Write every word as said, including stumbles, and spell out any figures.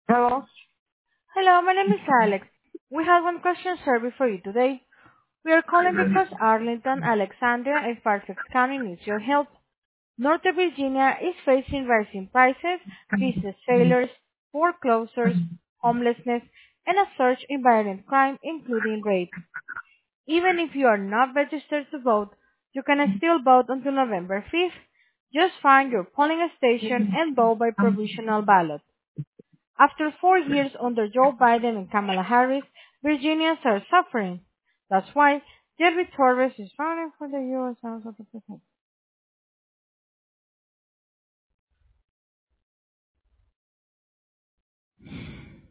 Hello? Hello, my name is Alex. We have one question survey for you today. We are calling because Arlington, Alexandria, and Fairfax County needs your help. Northern Virginia is facing rising prices, business failures, foreclosures, homelessness, and a surge in violent crime, including rape. Even if you are not registered to vote, you can still vote until November fifth. Just find your polling station and vote by provisional ballot. After four years under Joe Biden and Kamala Harris, Virginians are suffering. That's why Jerry Torres is running for the U S House of Representatives.